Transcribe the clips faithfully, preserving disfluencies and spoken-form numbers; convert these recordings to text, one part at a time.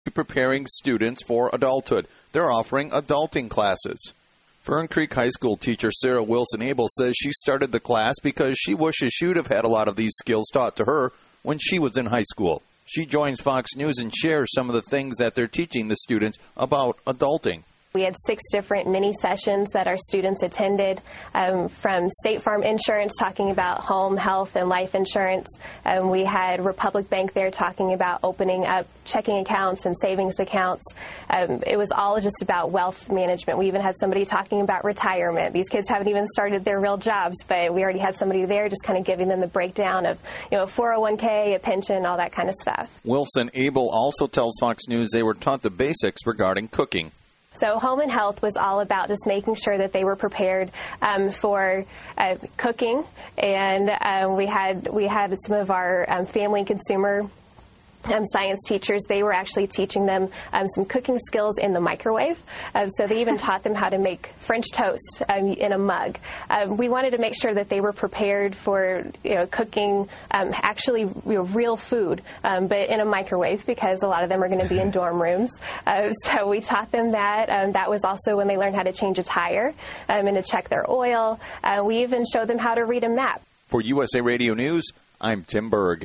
preparing students for adulthood. They're offering adulting classes. Fern Creek High School teacher Sarah Wilson-Abel says she started the class because she wishes she would have had a lot of these skills taught to her when she was in high school. She joins Fox News and shares some of the things that they're teaching the students about adulting. We had six different mini sessions that our students attended, um, from State Farm Insurance talking about home, health, and life insurance. Um, we had Republic Bank there talking about opening up checking accounts and savings accounts. Um, it was all just about wealth management. We even had somebody talking about retirement. These kids haven't even started their real jobs, but we already had somebody there just kind of giving them the breakdown of, you know, four oh one k, a pension, all that kind of stuff. Wilson-Abel also tells Fox News they were taught the basics regarding cooking. So home and health was all about just making sure that they were prepared um, for uh, cooking, and uh, we had we had some of our um, family and consumer Um, science teachers. They were actually teaching them um, some cooking skills in the microwave. Um, so they even taught them how to make French toast um, in a mug. Um, we wanted to make sure that they were prepared for, you know, cooking um, actually, you know, real food, um, but in a microwave, because a lot of them are going to be in dorm rooms. Uh, so we taught them that. Um, that was also when they learned how to change a tire um, and to check their oil. Uh, we even showed them how to read a map. For U S A Radio News, I'm Tim Berg.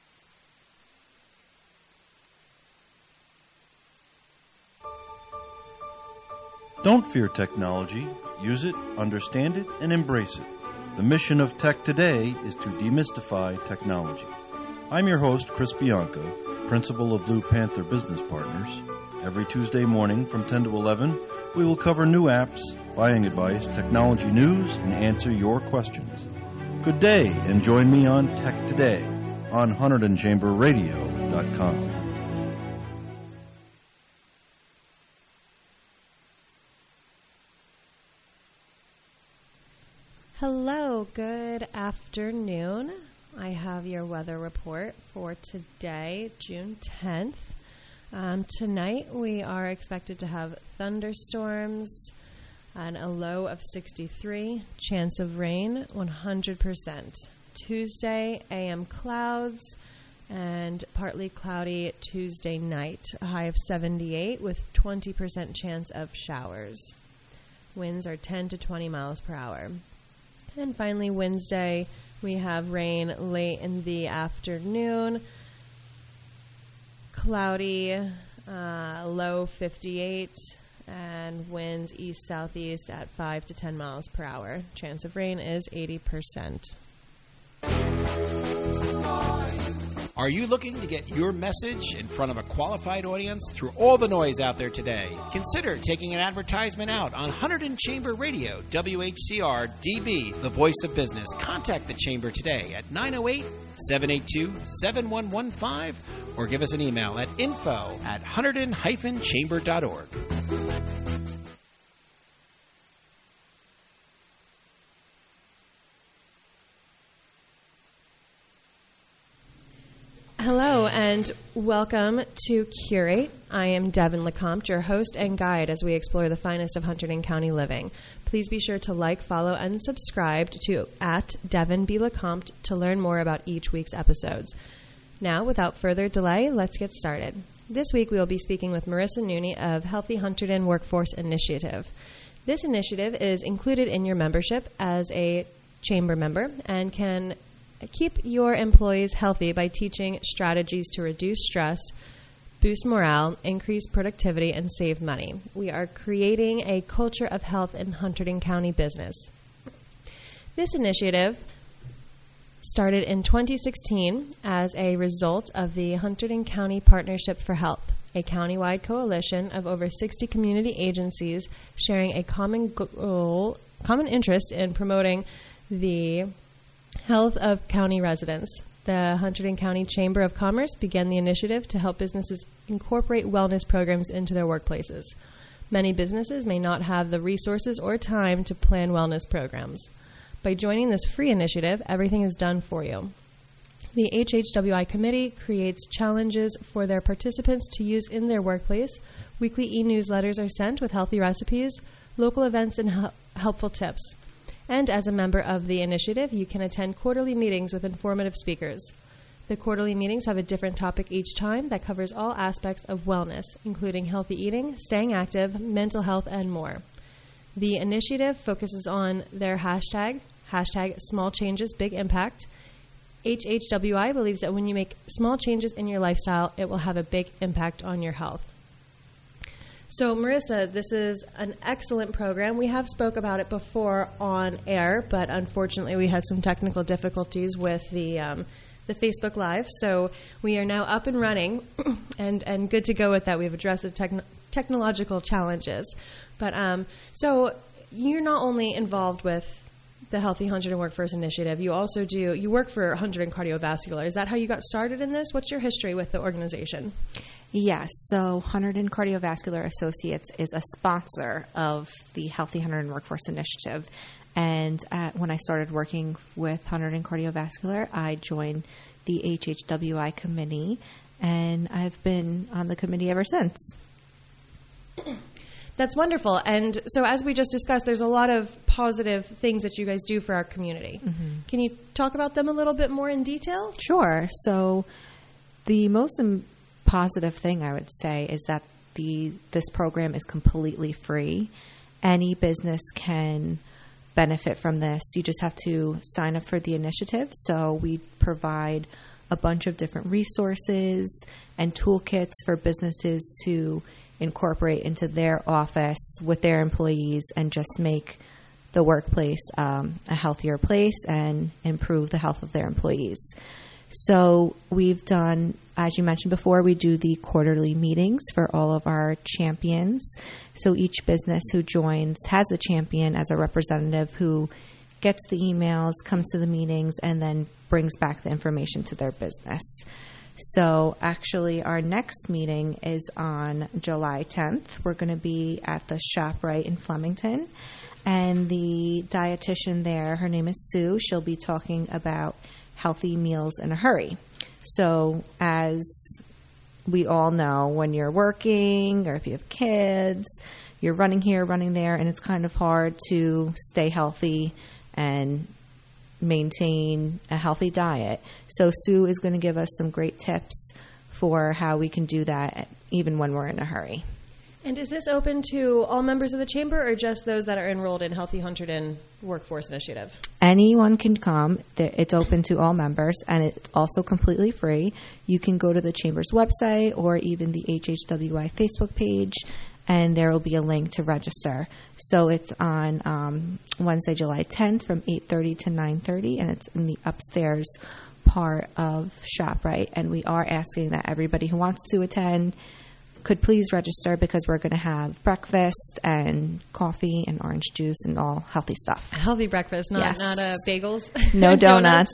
Don't fear technology. Use it, understand it, and embrace it. The mission of Tech Today is to demystify technology. I'm your host, Chris Bianco, principal of Blue Panther Business Partners. Every Tuesday morning from ten to eleven, we will cover new apps, buying advice, technology news, and answer your questions. Good day, and join me on Tech Today on Hunterdon Chamber Radio dot com. Hello, good afternoon. I have your weather report for today, June tenth. Um, tonight we are expected to have thunderstorms and a low of sixty-three, chance of rain one hundred percent. Tuesday, A M clouds and partly cloudy Tuesday night, a high of seventy-eight with twenty percent chance of showers. Winds are ten to twenty miles per hour. And finally, Wednesday, we have rain late in the afternoon, cloudy, uh, low fifty-eight, and winds east-southeast at five to ten miles per hour. Chance of rain is eighty percent. Are you looking to get your message in front of a qualified audience through all the noise out there today? Consider taking an advertisement out on Hunterdon Chamber Radio, W H C R D B, the voice of business. Contact the Chamber today at nine oh eight, seven eight two, seven one one five or give us an email at info at hunterdon dash chamber dot org. Hello and welcome to Curate. I am Devin Lecomte, your host and guide as we explore the finest of Hunterdon County living. Please be sure to like, follow, and subscribe to at Devin B. Lecomte to learn more about each week's episodes. Now, without further delay, let's get started. This week we will be speaking with Marissa Nooney of Healthy Hunterdon Workforce Initiative. This initiative is included in your membership as a chamber member and can keep your employees healthy by teaching strategies to reduce stress, boost morale, increase productivity, and save money. We are creating a culture of health in Hunterdon County business. This initiative started in twenty sixteen as a result of the Hunterdon County Partnership for Health, a countywide coalition of over sixty community agencies sharing a common goal, common interest in promoting the health of county residents. The Hunterdon County Chamber of Commerce began the initiative to help businesses incorporate wellness programs into their workplaces. Many businesses may not have the resources or time to plan wellness programs. By joining this free initiative, everything is done for you. The H H W I committee creates challenges for their participants to use in their workplace. Weekly e-newsletters are sent with healthy recipes, local events, and hel- helpful tips. And as a member of the initiative, you can attend quarterly meetings with informative speakers. The quarterly meetings have a different topic each time that covers all aspects of wellness, including healthy eating, staying active, mental health, and more. The initiative focuses on their hashtag, hashtag small changes, big impact. H H W I believes that when you make small changes in your lifestyle, it will have a big impact on your health. So, Marissa, this is an excellent program. We have spoke about it before on air, but unfortunately we had some technical difficulties with the um, the Facebook Live. So we are now up and running and, and good to go with that. We've addressed the techn- technological challenges. But um, so you're not only involved with the Healthy Hunterdon Workforce Initiative, you also do, you work for Hunterdon Cardiovascular. Is that how you got started in this? What's your history with the organization? Yes, so Hunterdon Cardiovascular Associates is a sponsor of the Healthy Hunterdon Workforce Initiative. And uh, when I started working with Hunterdon Cardiovascular, I joined the H H W I committee, and I've been on the committee ever since. That's wonderful. And so as we just discussed, there's a lot of positive things that you guys do for our community. Mm-hmm. Can you talk about them a little bit more in detail? Sure. So the most im- positive thing I would say is that the this program is completely free. Any business can benefit from this. You just have to sign up for the initiative. So we provide a bunch of different resources and toolkits for businesses to incorporate into their office with their employees and just make the workplace um, a healthier place and improve the health of their employees. So we've done, as you mentioned before, we do the quarterly meetings for all of our champions. So each business who joins has a champion as a representative who gets the emails, comes to the meetings, and then brings back the information to their business. So actually our next meeting is on July tenth. We're going to be at the ShopRite in Flemington. And the dietitian there, her name is Sue, she'll be talking about healthy meals in a hurry. So as we all know, when you're working or if you have kids, you're running here, running there, and it's kind of hard to stay healthy and maintain a healthy diet. So Sue is going to give us some great tips for how we can do that even when we're in a hurry. And is this open to all members of the chamber or just those that are enrolled in Healthy Hunterdon Workforce Initiative? Anyone can come. It's open to all members, and it's also completely free. You can go to the chamber's website or even the H H W I Facebook page, and there will be a link to register. So it's on um, Wednesday, July tenth from eight thirty to nine thirty, and it's in the upstairs part of ShopRite. And we are asking that everybody who wants to attend could please register because we're going to have breakfast and coffee and orange juice and all healthy stuff. A healthy breakfast, not yes. not uh, bagels. No donuts.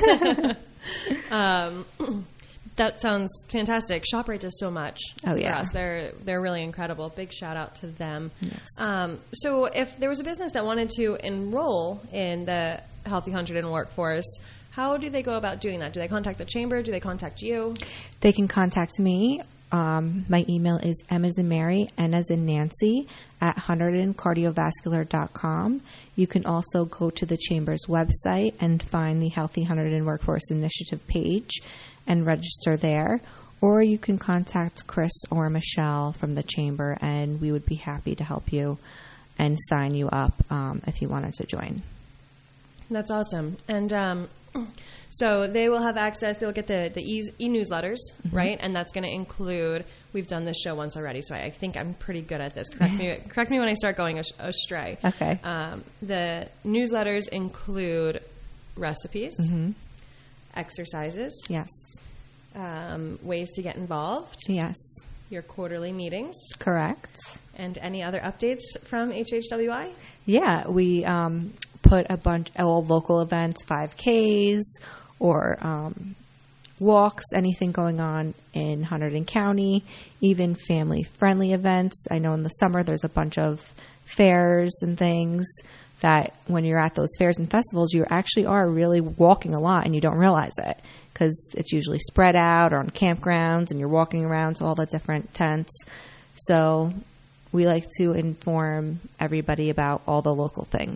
um, that sounds fantastic. ShopRite does so much oh, for yeah. us. They're they're really incredible. Big shout out to them. Yes. Um, so if there was a business that wanted to enroll in the Healthy Hunterdon Workforce, how do they go about doing that? Do they contact the chamber? Do they contact you? They can contact me. Um, my email is M as in Mary, N as in Nancy, at hunterdon cardiovascular dot com. You can also go to the Chamber's website and find the Healthy Hunterdon Workforce Initiative page and register there. Or you can contact Chris or Michelle from the Chamber, and we would be happy to help you and sign you up um, if you wanted to join. That's awesome. And um, so they will have access, they'll get the, the e- e-newsletters, mm-hmm. right? And that's going to include, we've done this show once already, so I, I think I'm pretty good at this. Correct me correct me when I start going astray. Okay. Um, the newsletters include recipes, mm-hmm. exercises. Yes. Um, ways to get involved. Yes. Your quarterly meetings. Correct. And any other updates from H H W I? Yeah, we um, put a bunch of local events, five Ks or um, walks, anything going on in Hunterdon County, even family-friendly events. I know in the summer there's a bunch of fairs and things that when you're at those fairs and festivals, you actually are really walking a lot and you don't realize it because it's usually spread out or on campgrounds and you're walking around to all the different tents. So we like to inform everybody about all the local things.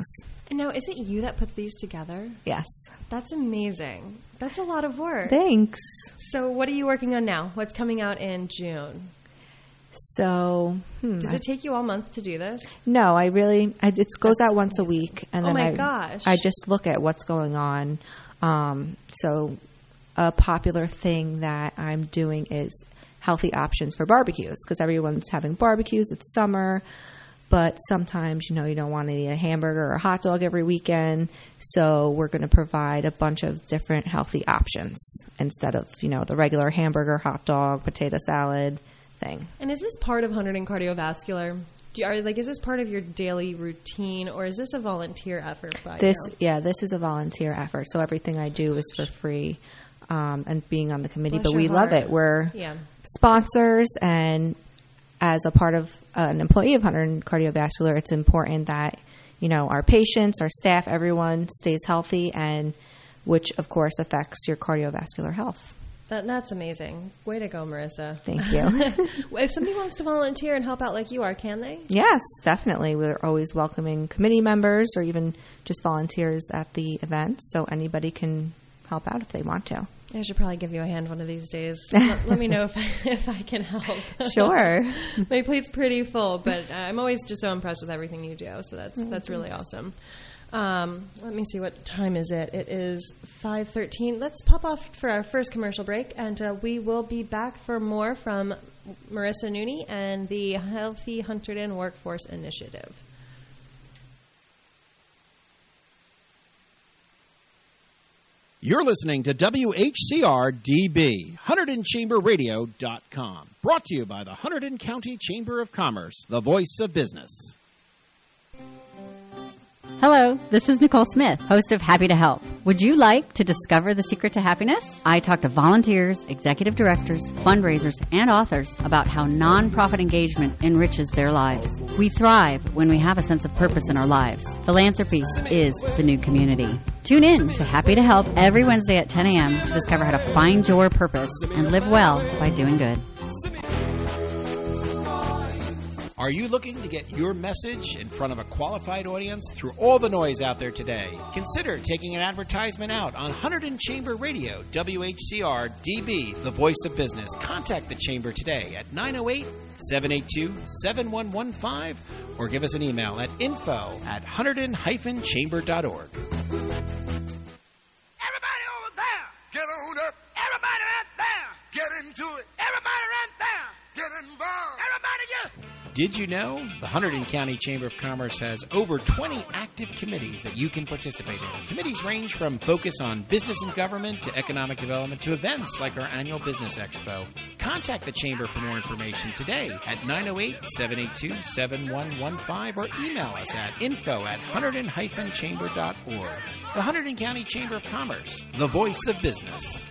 Now, is it you that puts these together? Yes. That's amazing. That's a lot of work. Thanks. So what are you working on now? What's coming out in June? So, hmm, Does it take you all month to do this? No, I really, I, it goes That's out once a amazing. week. And Oh then my I, gosh. I just look at what's going on. Um, so a popular thing that I'm doing is healthy options for barbecues, because everyone's having barbecues. It's summer. But sometimes, you know, you don't want to eat a hamburger or a hot dog every weekend. So we're going to provide a bunch of different healthy options instead of, you know, the regular hamburger, hot dog, potato salad thing. And is this part of Hunterdon Cardiovascular? Do you, are, like, is this part of your daily routine, or is this a volunteer effort by This, you? yeah, this is a volunteer effort. So everything I do is for free, um, and being on the committee. Bless but we your love heart. it. We're Yeah. sponsors, and as a part of uh, an employee of Hunterdon Cardiovascular, it's important that, you know, our patients, our staff, everyone stays healthy, and which of course affects your cardiovascular health. That, that's amazing. Way to go, Marissa. Thank you. If somebody wants to volunteer and help out like you are, can they? Yes, definitely. We're always welcoming committee members or even just volunteers at the events, so anybody can help out if they want to. I should probably give you a hand one of these days. let, let me know if I, if I can help. Sure. My plate's pretty full, but I'm always just so impressed with everything you do. So that's that's really awesome. Um, let me see, what time is it? It is five thirteen. Let's pop off for our first commercial break, and uh, we will be back for more from Marissa Nooney and the Healthy Hunterdon Workforce Initiative. You're listening to W H C R D B, Hunterdon Chamber Radio dot com. Brought to you by the Hunterdon County Chamber of Commerce, the voice of business. Hello, this is Nicole Smith, host of Happy to Help. Would you like to discover the secret to happiness? I talk to volunteers, executive directors, fundraisers, and authors about how nonprofit engagement enriches their lives. We thrive when we have a sense of purpose in our lives. Philanthropy is the new community. Tune in to Happy to Help every Wednesday at ten a.m. to discover how to find your purpose and live well by doing good. Are you looking to get your message in front of a qualified audience through all the noise out there today? Consider taking an advertisement out on Hunterdon Chamber Radio, W H C R D B, the voice of business. Contact the Chamber today at nine oh eight, seven eight two, seven one one five or give us an email at info at hunterdon dash chamber dot org. Everybody over there, get on up. Everybody right there, get into it. Everybody right there, get involved. Everybody just... Did you know the Hunterdon County Chamber of Commerce has over twenty active committees that you can participate in? Committees range from focus on business and government to economic development to events like our annual Business Expo. Contact the Chamber for more information today at nine oh eight, seven eight two, seven one one five or email us at info at hunterdon dash chamber dot org. The Hunterdon County Chamber of Commerce, the voice of business.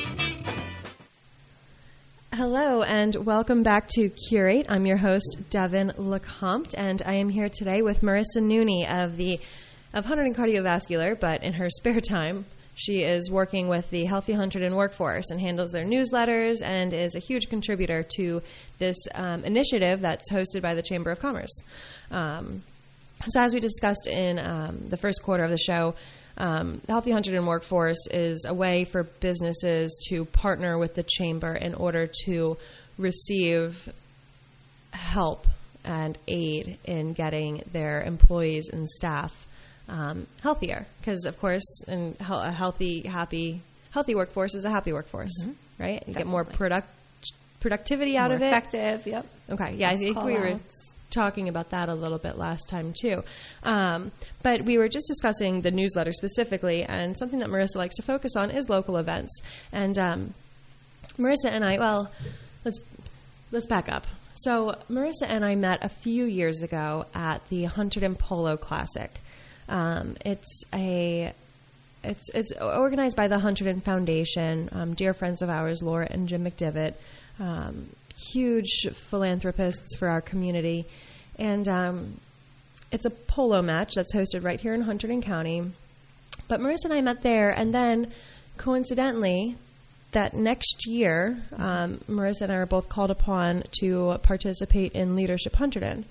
Hello, and welcome back to Curate. I'm your host, Devin Lecomte, and I am here today with Marissa Nooney of the of Hunterdon Cardiovascular, but in her spare time, she is working with the Healthy Hunterdon Workforce and handles their newsletters and is a huge contributor to this um, initiative that's hosted by the Chamber of Commerce. Um, so as we discussed in um, the first quarter of the show, Um, the Healthy Hunterdon Workforce is a way for businesses to partner with the Chamber in order to receive help and aid in getting their employees and staff um, healthier. Because, of course, in a healthy, happy, healthy workforce is a happy workforce, mm-hmm. right? You Definitely. Get more product productivity out more of it. Effective, yep. Okay, yeah, Let's I think we were out. talking about that a little bit last time too. Um, but we were just discussing the newsletter specifically, and something that Marissa likes to focus on is local events. And um, Marissa and I, well, let's let's back up. So Marissa and I met a few years ago at the Hunterdon Polo Classic. Um, it's a it's it's organized by the Hunterdon Foundation, um, dear friends of ours, Laura and Jim McDivitt. Um, huge philanthropists for our community. And um, it's a polo match that's hosted right here in Hunterdon County. But Marissa and I met there, and then coincidentally, that next year, um, Marissa and I were both called upon to participate in Leadership Hunterdon,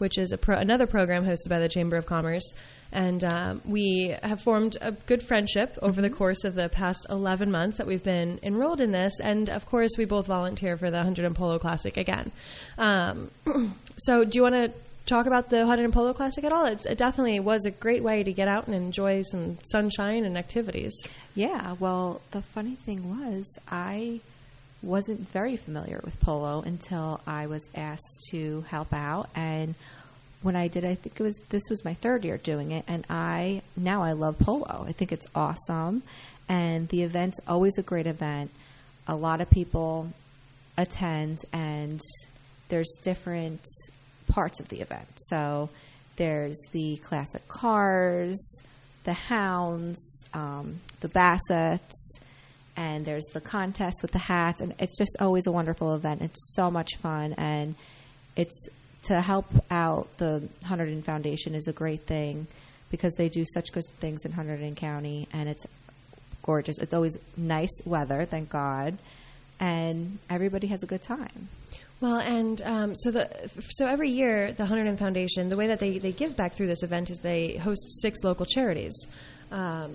which is a pro- another program hosted by the Chamber of Commerce. And um, we have formed a good friendship over the course of the past eleven months that we've been enrolled in this. And, of course, we both volunteer for the Huntington and Polo Classic again. Um, so do you want to talk about the Huntington and Polo Classic at all? It's, it definitely was a great way to get out and enjoy some sunshine and activities. Yeah, well, the funny thing was I wasn't very familiar with polo until I was asked to help out. And when I did, I think it was this was my third year doing it, and I now I love polo. I think it's awesome, and the event's always a great event. A lot of people attend, and there's different parts of the event. So there's the classic cars, the hounds, um, the Bassets, and there's the contest with the hats, and it's just always a wonderful event. It's so much fun, and it's to help out the Hunterdon Foundation is a great thing because they do such good things in Hunterdon County, and it's gorgeous. It's always nice weather, thank God, and everybody has a good time. Well, and um, so the so every year the Hunterdon Foundation, the way that they, they give back through this event is they host six local charities. Um,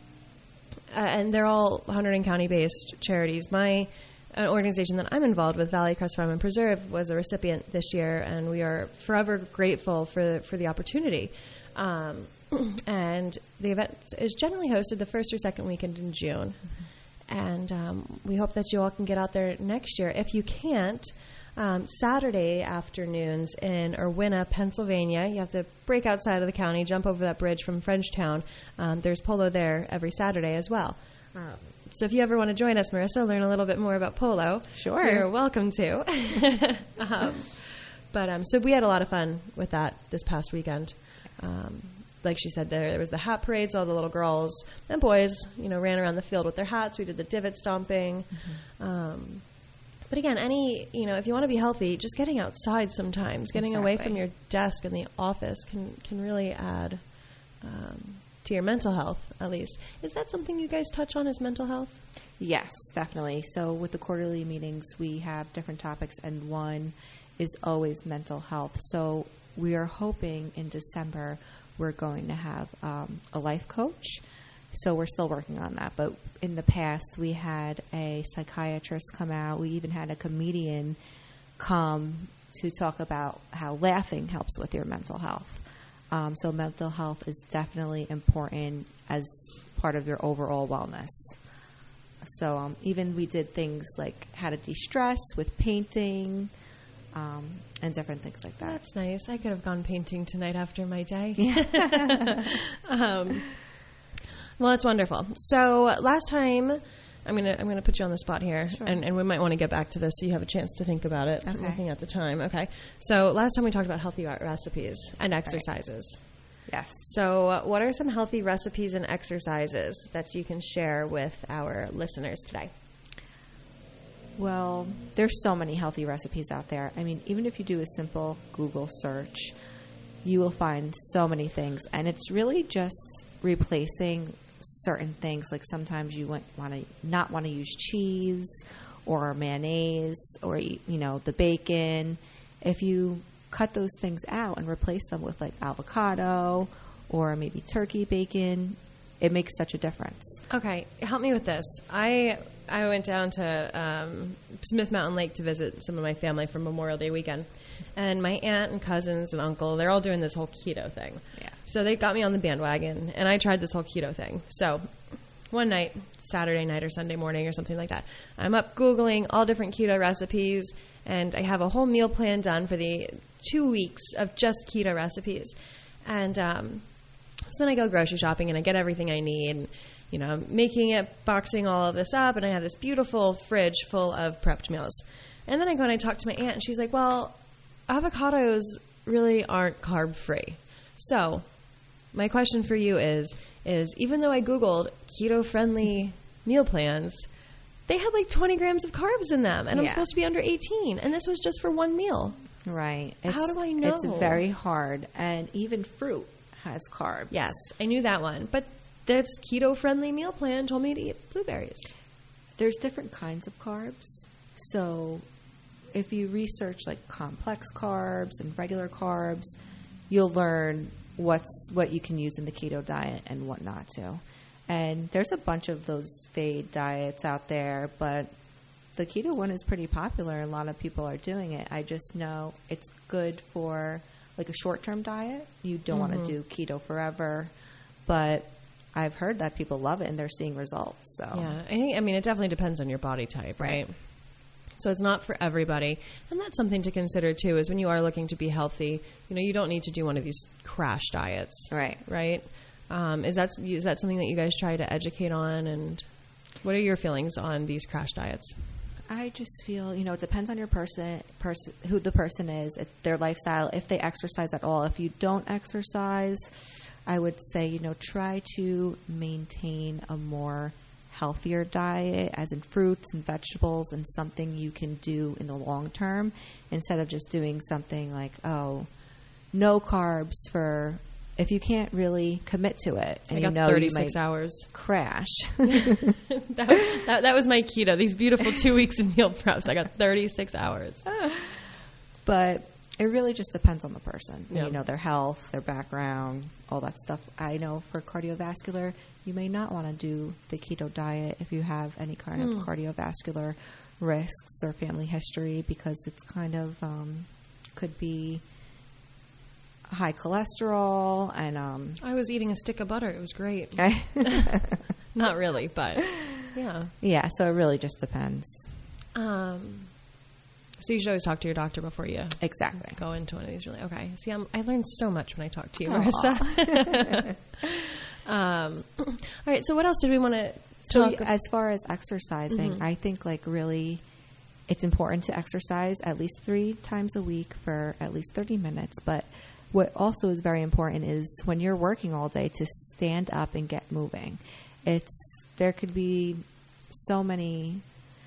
and they're all Hunterdon County-based charities. My An organization that I'm involved with, Valley Crest Farm and Preserve, was a recipient this year, and we are forever grateful for the, for the opportunity. Um, and the event is generally hosted the first or second weekend in June. Mm-hmm. And um, we hope that you all can get out there next year. If you can't, um, Saturday afternoons in Irwina, Pennsylvania, you have to break outside of the county, jump over that bridge from Frenchtown. Um, there's polo there every Saturday as well. Um, So if you ever want to join us, Marissa, learn a little bit more about polo, sure, you're welcome to. um, but um, so we had a lot of fun with that this past weekend. Um, like she said, there, there was the hat parades. All the little girls and boys, you know, ran around the field with their hats. We did the divot stomping. Mm-hmm. Um, but again, any you know, if you want to be healthy, just getting outside sometimes, getting exactly. away from your desk in the office can can really add. Um, to your mental health, at least. Is that something you guys touch on, is mental health? Yes, definitely. So with the quarterly meetings, we have different topics, and one is always mental health. So we are hoping in December we're going to have um, a life coach. So we're still working on that. But in the past, we had a psychiatrist come out. We even had a comedian come to talk about how laughing helps with your mental health. Um, so mental health is definitely important as part of your overall wellness. So um, even we did things like how to de-stress with painting um, and different things like that. That's nice. I could have gone painting tonight after my day. Yeah. um, well, it's wonderful. So last time, I'm gonna I'm gonna put you on the spot here, sure. and, and we might want to get back to this so you have a chance to think about it. Okay. Looking at the time, okay. So last time we talked about healthy recipes and exercises. Right. Yes. So uh, what are some healthy recipes and exercises that you can share with our listeners today? Well, there's so many healthy recipes out there. I mean, even if you do a simple Google search, you will find so many things, and it's really just replacing certain things. Like sometimes you want to not want to use cheese or mayonnaise or, you know, the bacon. If you cut those things out and replace them with like avocado or maybe turkey bacon, it makes such a difference. Okay, help me with this. I I went down to um, Smith Mountain Lake to visit some of my family for Memorial Day weekend, and my aunt and cousins and uncle, they're all doing this whole keto thing. Yeah. So they got me on the bandwagon, and I tried this whole keto thing. So one night, Saturday night or Sunday morning or something like that, I'm up Googling all different keto recipes, and I have a whole meal plan done for the two weeks of just keto recipes. And um, so then I go grocery shopping, and I get everything I need. And, you know, I'm making it, boxing all of this up, and I have this beautiful fridge full of prepped meals. And then I go and I talk to my aunt, and she's like, well, avocados really aren't carb-free. So my question for you is, is even though I Googled keto-friendly meal plans, they had like twenty grams of carbs in them, and yeah. I'm supposed to be under eighteen, and this was just for one meal. Right. How It's, do I know? It's very hard, and even fruit has carbs. Yes, I knew that one, but this keto-friendly meal plan told me to eat blueberries. There's different kinds of carbs, so if you research like complex carbs and regular carbs, you'll learn what's what you can use in the keto diet and what not to. And there's a bunch of those fade diets out there, but the keto one is pretty popular. A lot of people are doing it. I just know it's good for like a short-term diet. You don't mm-hmm. want to do keto forever, but I've heard that people love it and they're seeing results. So yeah, I think I mean it definitely depends on your body type, right? right? So it's not for everybody, and that's something to consider too. Is when you are looking to be healthy, you know, you don't need to do one of these crash diets, right? Right? Um, is that is that something that you guys try to educate on? And what are your feelings on these crash diets? I just feel, you know, it depends on your person, person who the person is, their lifestyle, if they exercise at all. If you don't exercise, I would say, you know, try to maintain a more healthier diet, as in fruits and vegetables, and something you can do in the long term instead of just doing something like, oh, no carbs for, if you can't really commit to it. And I got you know thirty-six you might hours. Crash. that, that, that was my keto, these beautiful two weeks of meal preps. I got thirty-six hours. But it really just depends on the person. Yeah. You know, their health, their background, all that stuff. I know for cardiovascular, you may not want to do the keto diet if you have any kind mm. of cardiovascular risks or family history, because it's kind of um, could be high cholesterol. And um, I was eating a stick of butter. It was great. Not really, but yeah. Yeah, so it really just depends. Um. So you should always talk to your doctor before you exactly go into one of these. Really, okay. See, I'm, I learned so much when I talked to you, Marissa. um, all right. So what else did we want to so talk? As far as exercising, mm-hmm. I think like really, it's important to exercise at least three times a week for at least thirty minutes. But what also is very important is when you're working all day to stand up and get moving. It's there could be so many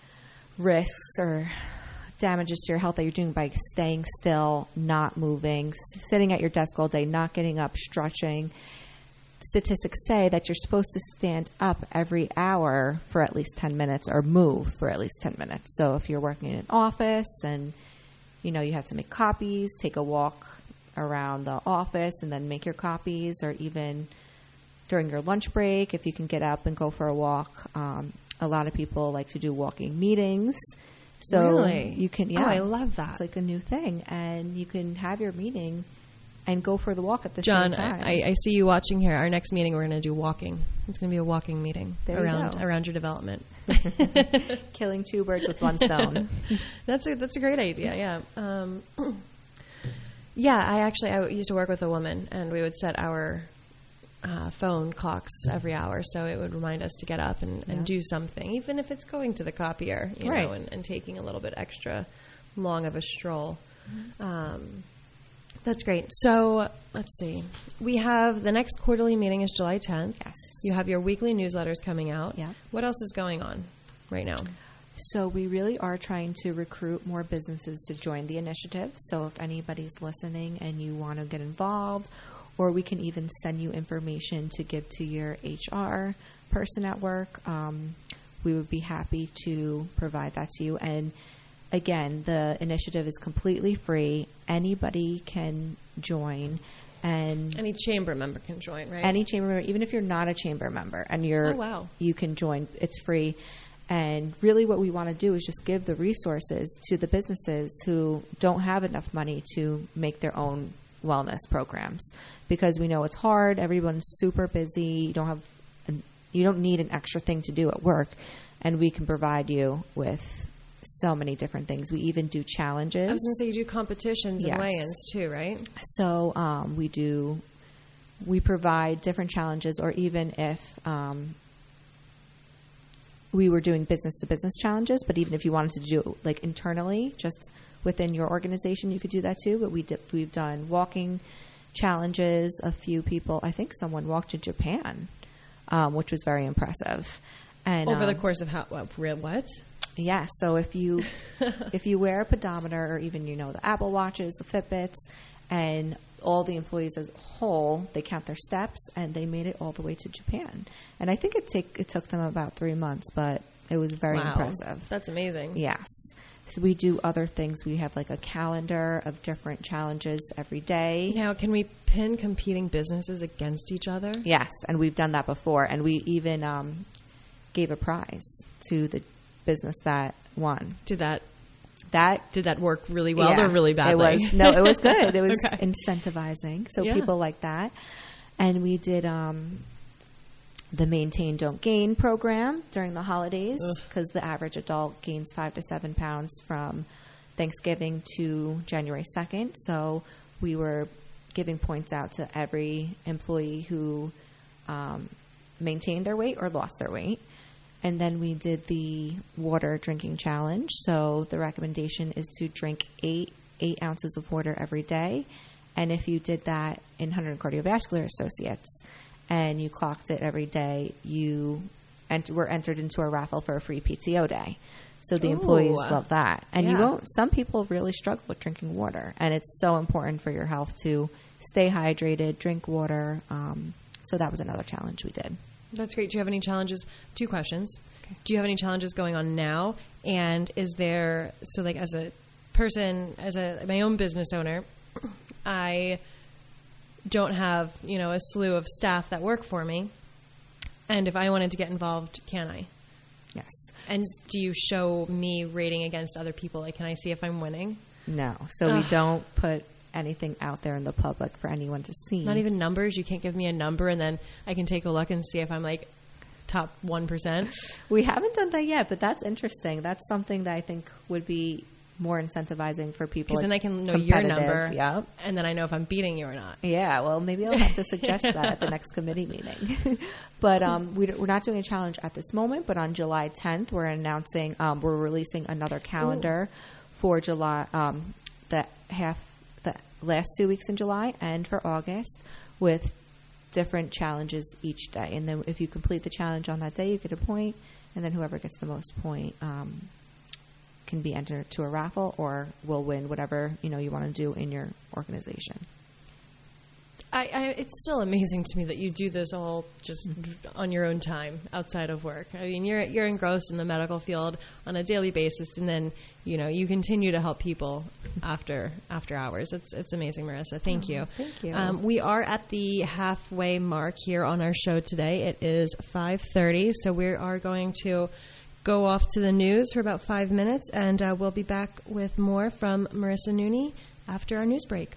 risks or damages to your health that you're doing by staying still, not moving, sitting at your desk all day, not getting up, stretching. Statistics say that you're supposed to stand up every hour for at least ten minutes or move for at least ten minutes. So if you're working in an office and, you know, you have to make copies, take a walk around the office and then make your copies, or even during your lunch break, if you can get up and go for a walk. Um, a lot of people like to do walking meetings. So really? you can, yeah. Oh, I love that. It's like a new thing. And you can have your meeting and go for the walk at the John, same time. I, I see you watching here. Our next meeting, we're going to do walking. It's going to be a walking meeting there around you go. around your development. Killing two birds with one stone. That's a, that's a great idea, yeah. Um, yeah, I actually, I used to work with a woman, and we would set our Uh, phone clocks every hour, so it would remind us to get up and, and yeah. do something, even if it's going to the copier, you right. know, and, and taking a little bit extra long of a stroll. Mm-hmm. Um, that's great. So let's see. We have the next quarterly meeting is July tenth. Yes. You have your weekly newsletters coming out. Yeah. What else is going on right now? So we really are trying to recruit more businesses to join the initiative. So if anybody's listening and you want to get involved, or we can even send you information to give to your H R person at work, um, we would be happy to provide that to you. And again, the initiative is completely free. Anybody can join. And any chamber member can join, right? Any chamber member, even if you're not a chamber member and you're, oh, wow. you can join. It's free. And really what we want to do is just give the resources to the businesses who don't have enough money to make their own wellness programs, because we know it's hard. Everyone's super busy. You don't have, an, you don't need an extra thing to do at work, and we can provide you with so many different things. We even do challenges. I was going to say you do competitions yes. and weigh-ins too, right? So um, we do. We provide different challenges, or even if um, we were doing business-to-business challenges, but even if you wanted to do like internally, just within your organization, you could do that too. But we did, we've done walking challenges. A few people, I think someone walked to Japan, um, which was very impressive. And over um, the course of how what? what? Yeah. So if you if you wear a pedometer, or even you know the Apple Watches, the Fitbits, and all the employees as a whole, they count their steps, and they made it all the way to Japan. And I think it take it took them about three months, but it was very wow. impressive. That's amazing. Yes. So we do other things. We have like a calendar of different challenges every day. Now, can we pin competing businesses against each other? Yes, and we've done that before. And we even um, gave a prize to the business that won. Did that that did that work really well yeah, or really badly? It was no, it was good. It was okay. incentivizing. So yeah. people like that. And we did um, the Maintain Don't Gain program during the holidays because the average adult gains five to seven pounds from Thanksgiving to January second. So we were giving points out to every employee who um, maintained their weight or lost their weight. And then we did the water drinking challenge. So the recommendation is to drink eight eight ounces of water every day. And if you did that in one hundred Cardiovascular Associates and you clocked it every day, you ent- were entered into a raffle for a free P T O day. So the Ooh. employees love that. And yeah. you won't. Some people really struggle with drinking water, and it's so important for your health to stay hydrated, drink water. Um, so that was another challenge we did. That's great. Do you have any challenges? Two questions. Okay. Do you have any challenges going on now? And is there, so like as a person, as a my own business owner, I don't have, you know, a slew of staff that work for me. And if I wanted to get involved, can I? Yes. And do you show me rating against other people? Like, can I see if I'm winning? No. So Ugh. we don't put anything out there in the public for anyone to see. Not even numbers? You can't give me a number and then I can take a look and see if I'm like top one percent? We haven't done that yet, but that's interesting. That's something that I think would be more incentivizing for people. Because then I can know your number, yep. and then I know if I'm beating you or not. Yeah, well, maybe I'll have to suggest that at the next committee meeting. But um, we, we're not doing a challenge at this moment, but on July tenth, we're announcing, um, we're releasing another calendar Ooh. for July, um, the half, the last two weeks in July and for August with different challenges each day. And then if you complete the challenge on that day, you get a point, and then whoever gets the most point um, can be entered to a raffle or will win whatever, you know, you want to do in your organization. I, I, it's still amazing to me that you do this all just on your own time outside of work. I mean, you're you're engrossed in the medical field on a daily basis, and then you know you continue to help people after after hours. It's it's amazing, Marissa. Thank oh, you. Thank you. Um, we are at the halfway mark here on our show today. It is five thirty, so we are going to go off to the news for about five minutes, and uh, we'll be back with more from Marissa Nooney after our news break.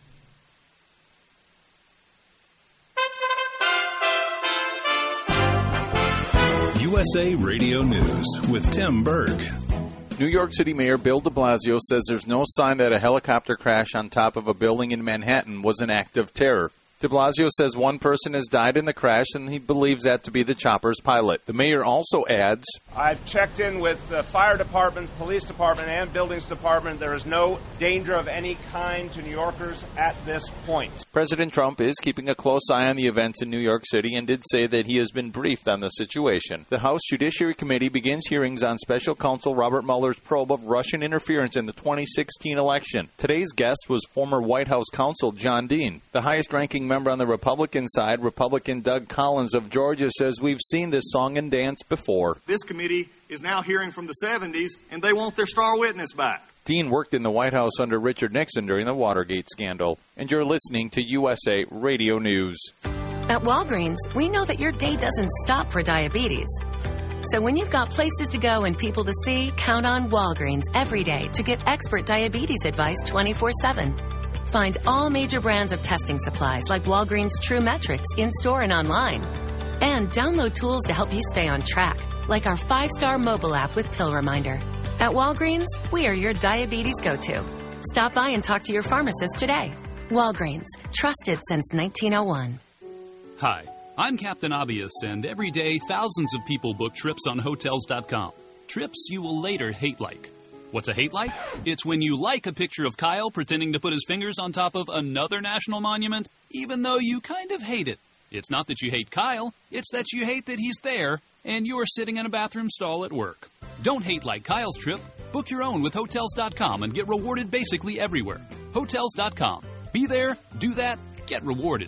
U S A Radio News with Tim Berg. New York City Mayor Bill de Blasio says there's no sign that a helicopter crash on top of a building in Manhattan was an act of terror. De Blasio says one person has died in the crash, and he believes that to be the chopper's pilot. The mayor also adds, I've checked in with the fire department, police department, and buildings department. There is no danger of any kind to New Yorkers at this point. President Trump is keeping a close eye on the events in New York City and did say that he has been briefed on the situation. The House Judiciary Committee begins hearings on special counsel Robert Mueller's probe of Russian interference in the twenty sixteen election. Today's guest was former White House counsel John Dean. The highest-ranking member on the Republican side, Republican Doug Collins of Georgia, says we've seen this song and dance before. This committee is now hearing from the seventies, and they want their star witness back. Dean worked in the White House under Richard Nixon during the Watergate scandal. And you're listening to U S A Radio News. At Walgreens, we know that your day doesn't stop for diabetes. So when you've got places to go and people to see, count on Walgreens every day to get expert diabetes advice twenty-four seven. Find all major brands of testing supplies like Walgreens True Metrics in-store and online. And download tools to help you stay on track, like our five-star mobile app with Pill Reminder. At Walgreens, we are your diabetes go-to. Stop by and talk to your pharmacist today. Walgreens, trusted since nineteen oh one. Hi, I'm Captain Obvious, and every day thousands of people book trips on Hotels dot com. Trips you will later hate like. What's a hate like? It's when you like a picture of Kyle pretending to put his fingers on top of another national monument, even though you kind of hate it. It's not that you hate Kyle, it's that you hate that he's there and you're sitting in a bathroom stall at work. Don't hate like Kyle's trip. Book your own with Hotels dot com and get rewarded basically everywhere. Hotels dot com. Be there, do that, get rewarded.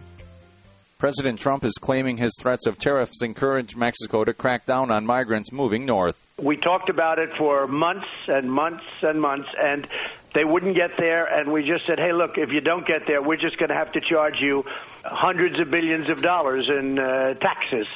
President Trump is claiming his threats of tariffs encourage Mexico to crack down on migrants moving north. We talked about it for months and months and months, and they wouldn't get there, and we just said, hey, look, if you don't get there, we're just going to have to charge you hundreds of billions of dollars in uh, taxes.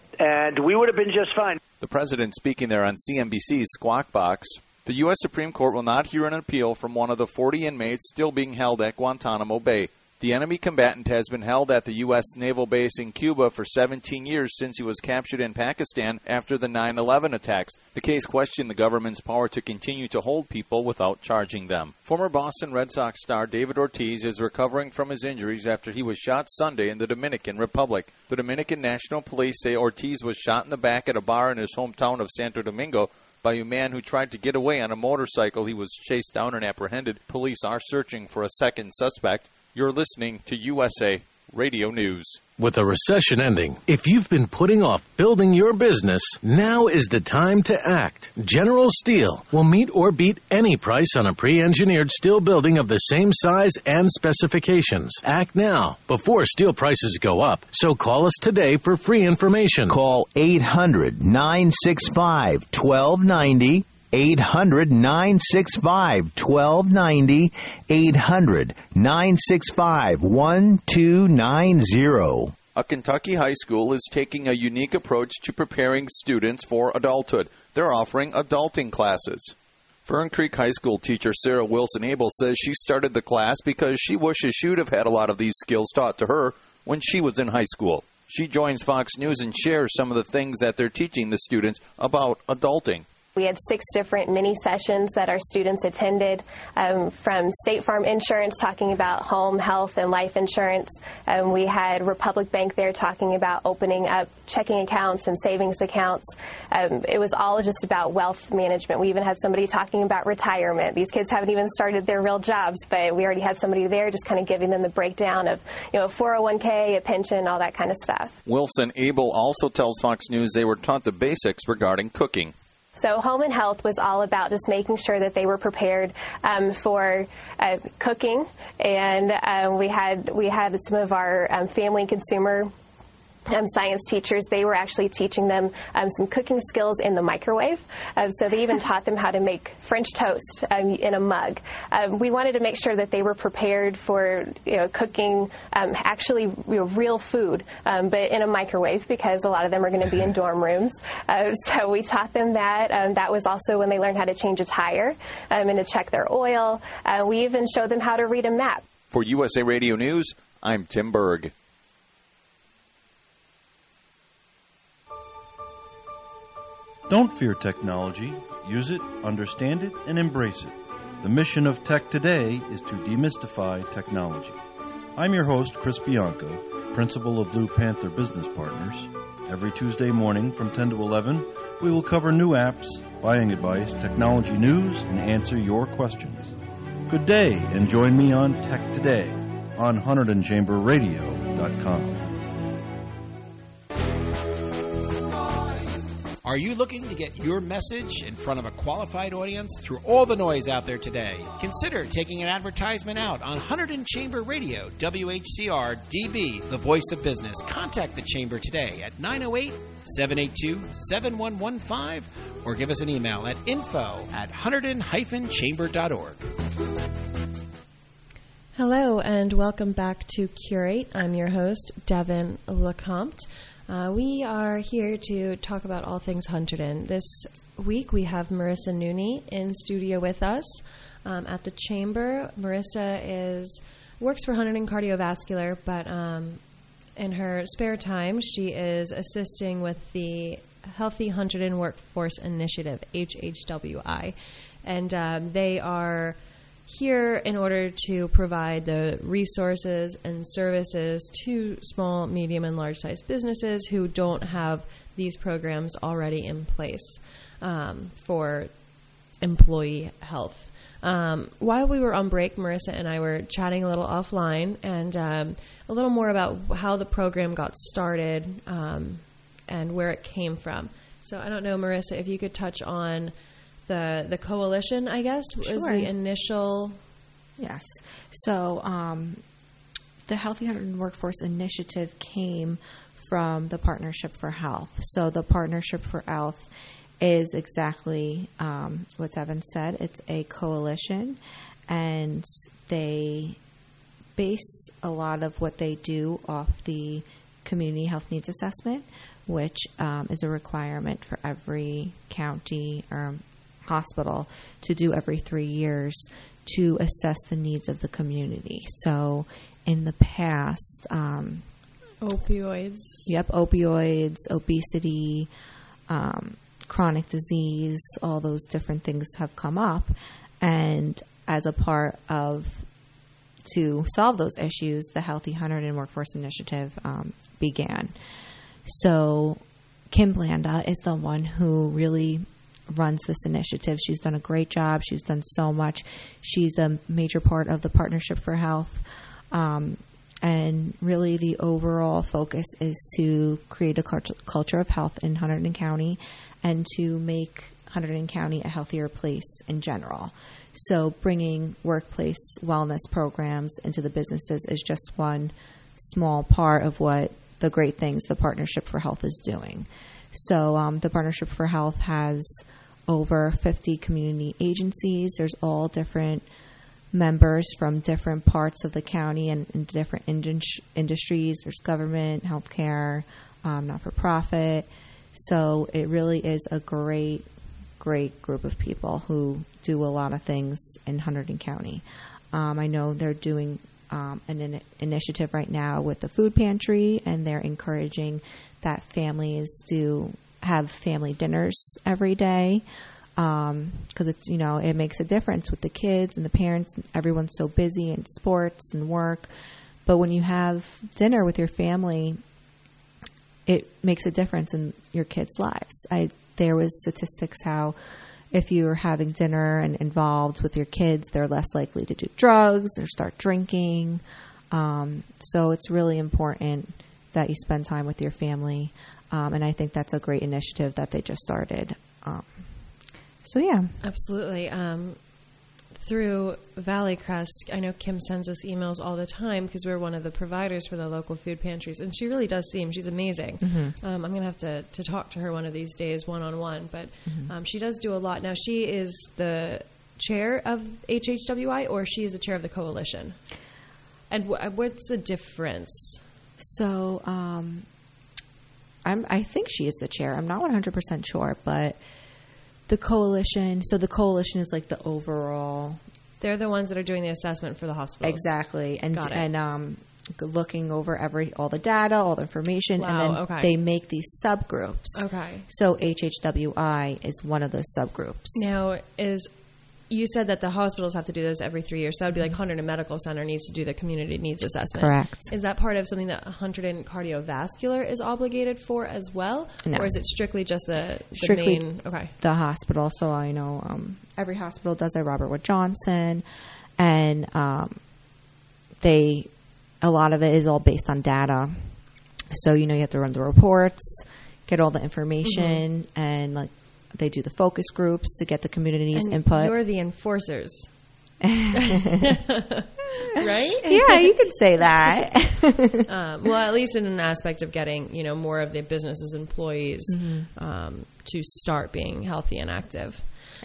And we would have been just fine. The president speaking there on C N B C's Squawk Box. The U S Supreme Court will not hear an appeal from one of the forty inmates still being held at Guantanamo Bay. The enemy combatant has been held at the U S naval base in Cuba for seventeen years since he was captured in Pakistan after the nine eleven attacks. The case questioned the government's power to continue to hold people without charging them. Former Boston Red Sox star David Ortiz is recovering from his injuries after he was shot Sunday in the Dominican Republic. The Dominican National Police say Ortiz was shot in the back at a bar in his hometown of Santo Domingo by a man who tried to get away on a motorcycle. He was chased down and apprehended. Police are searching for a second suspect. You're listening to U S A Radio News. With a recession ending, if you've been putting off building your business, now is the time to act. General Steel will meet or beat any price on a pre-engineered steel building of the same size and specifications. Act now, before steel prices go up. So call us today for free information. Call eight hundred, nine six five, one two nine zero. eight hundred, nine six five, one two nine zero. eight hundred, nine six five, one two nine zero. A Kentucky high school is taking a unique approach to preparing students for adulthood. They're offering adulting classes. Fern Creek High School teacher Sarah Wilson Abel says she started the class because she wishes she would have had a lot of these skills taught to her when she was in high school. She joins Fox News and shares some of the things that they're teaching the students about adulting. We had six different mini sessions that our students attended, um, from State Farm Insurance talking about home, health, and life insurance. Um, we had Republic Bank there talking about opening up checking accounts and savings accounts. Um, it was all just about wealth management. We even had somebody talking about retirement. These kids haven't even started their real jobs, but we already had somebody there just kind of giving them the breakdown of, you know, four oh one k, a pension, all that kind of stuff. Wilson Abel also tells Fox News they were taught the basics regarding cooking. So home and health was all about just making sure that they were prepared um, for uh, cooking, and uh, we had we had some of our um, family consumer Um, science teachers. They were actually teaching them um, some cooking skills in the microwave. Uh, so they even taught them how to make French toast um, in a mug. Um, we wanted to make sure that they were prepared for, you know, cooking um, actually, you know, real food, um, but in a microwave, because a lot of them are going to be in dorm rooms. Uh, so we taught them that. Um, that was also when they learned how to change a tire um, and to check their oil. Uh, we even showed them how to read a map. For U S A Radio News, I'm Tim Berg. Don't fear technology. Use it, understand it, and embrace it. The mission of Tech Today is to demystify technology. I'm your host, Chris Bianco, principal of Blue Panther Business Partners. Every Tuesday morning from ten to eleven, we will cover new apps, buying advice, technology news, and answer your questions. Good day, and join me on Tech Today on Hunterdon Chamber Radio dot com. Are you looking to get your message in front of a qualified audience through all the noise out there today? Consider taking an advertisement out on Hunterdon Chamber Radio, W H C R D B, the voice of business. Contact the Chamber today at nine oh eight, seven eight two, seven one one five or give us an email at info at hunterdon dash chamber dot org. Hello, and welcome back to Curate. I'm your host, Devin Lecomte. Uh, we are here to talk about all things Hunterdon. This week we have Marissa Nooney in studio with us um, at the Chamber. Marissa is works for Hunterdon Cardiovascular, but um, in her spare time she is assisting with the Healthy Hunterdon Workforce Initiative, H H W I. And uh, they are here in order to provide the resources and services to small, medium, and large-sized businesses who don't have these programs already in place um, for employee health. Um, while we were on break, Marissa and I were chatting a little offline and um, a little more about how the program got started um, and where it came from. So I don't know, Marissa, if you could touch on The the coalition, I guess, was Sure. the initial. Yes. So um, the Healthy Hunterdon Workforce Initiative came from the Partnership for Health. So the Partnership for Health is exactly um, what Devin said. It's a coalition, and they base a lot of what they do off the Community Health Needs Assessment, which um, is a requirement for every county or hospital to do every three years to assess the needs of the community. So in the past, um, opioids. Yep, opioids, obesity, um, chronic disease, all those different things have come up. And as a part of, to solve those issues, the Healthy Hunterdon Workforce Initiative um, began. So Kim Blanda is the one who really runs this initiative. She's done a great job. She's done so much. She's a major part of the Partnership for Health. Um, and really the overall focus is to create a cult- culture of health in Hunterdon County and to make Hunterdon County a healthier place in general. So bringing workplace wellness programs into the businesses is just one small part of what the great things the Partnership for Health is doing. So um, the Partnership for Health has over fifty community agencies. There's all different members from different parts of the county and, and different indus- industries. There's government, healthcare, um, not-for-profit. So it really is a great, great group of people who do a lot of things in Hunterdon County. Um, I know they're doing um, an in- initiative right now with the food pantry, and they're encouraging that families do have family dinners every day, because um, it's, you know, it makes a difference with the kids and the parents. Everyone's so busy in sports and work, but when you have dinner with your family, it makes a difference in your kids' lives. I there was statistics how if you're having dinner and involved with your kids, they're less likely to do drugs or start drinking. Um, so it's really important that you spend time with your family. Um, and I think that's a great initiative that they just started. Um, so, yeah. Absolutely. Um, through Valley Crest, I know Kim sends us emails all the time because we're one of the providers for the local food pantries. And she really does seem, she's amazing. Mm-hmm. Um, I'm going to have to, to talk to her one of these days one-on-one. But Mm-hmm. um, she does do a lot. Now, she is the chair of H H W I, or she is the chair of the coalition? And w- what's the difference? So, um, I'm, I think she is the chair. I'm not one hundred percent sure, but the coalition, so the coalition is like the overall. They're the ones that are doing the assessment for the hospitals. Exactly. And, Got it. and, um, looking over every, all the data, all the information, Wow, and then okay. they make these subgroups. Okay. So H H W I is one of those subgroups. Now, is you said that the hospitals have to do this every three years. So that would be like Hunterdon Medical Center needs to do the community needs assessment. Correct. Is that part of something that Hunterdon Cardiovascular is obligated for as well? No. Or is it strictly just the, the Strictly main? Okay. the hospital. So I know um, every hospital does a Robert Wood Johnson, and um, they a lot of it is all based on data. So you know you have to run the reports, get all the information, Mm-hmm. and like they do the focus groups to get the community's And input. You're the enforcers. Right? Yeah, you could say that. um, well, at least in an aspect of getting, you know, more of the business's employees Mm-hmm. um, to start being healthy and active.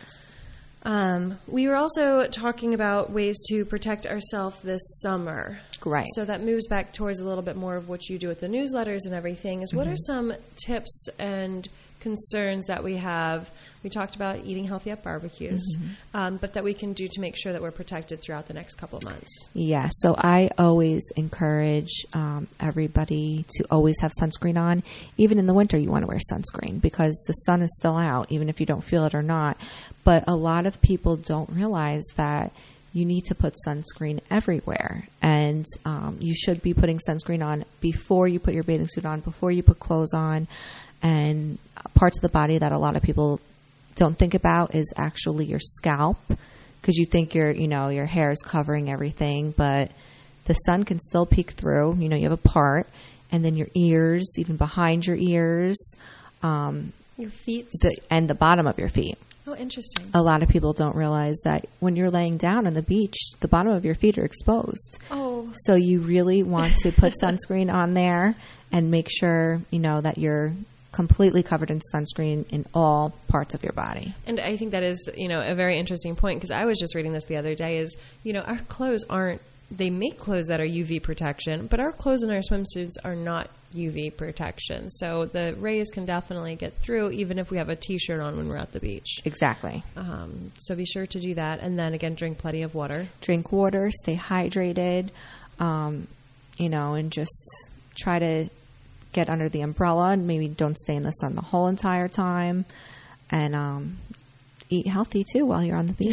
Um, we were also talking about ways to protect ourselves this summer. Right. So that moves back towards a little bit more of what you do with the newsletters and everything. Is what Mm-hmm. are some tips and concerns that we have? We talked about eating healthy at barbecues, Mm-hmm. um, but that we can do to make sure that we're protected throughout the next couple of months. Yeah, so I always encourage um, everybody to always have sunscreen on. Even in the winter, you want to wear sunscreen because the sun is still out, even if you don't feel it or not. But a lot of people don't realize that you need to put sunscreen everywhere. And um, you should be putting sunscreen on before you put your bathing suit on, before you put clothes on. And parts of the body that a lot of people don't think about is actually your scalp, because you think your, you know, your hair is covering everything, but the sun can still peek through. You know, you have a part, and then your ears, even behind your ears, um, Your feet. the, and the bottom of your feet. Oh, interesting. A lot of people don't realize that when you're laying down on the beach, the bottom of your feet are exposed. Oh. So you really want to put sunscreen on there and make sure, you know, that you're completely covered in sunscreen in all parts of your body. And I think that is, you know, a very interesting point, because I was just reading this the other day is, you know, our clothes aren't, they make clothes that are U V protection, but our clothes and our swimsuits are not U V protection. So the rays can definitely get through even if we have a T-shirt on when we're at the beach. Exactly. Um, so be sure to do that. And then again, drink plenty of water. Drink water, stay hydrated, um, you know, and just try to get under the umbrella and maybe don't stay in the sun the whole entire time. And um, eat healthy too while you're on the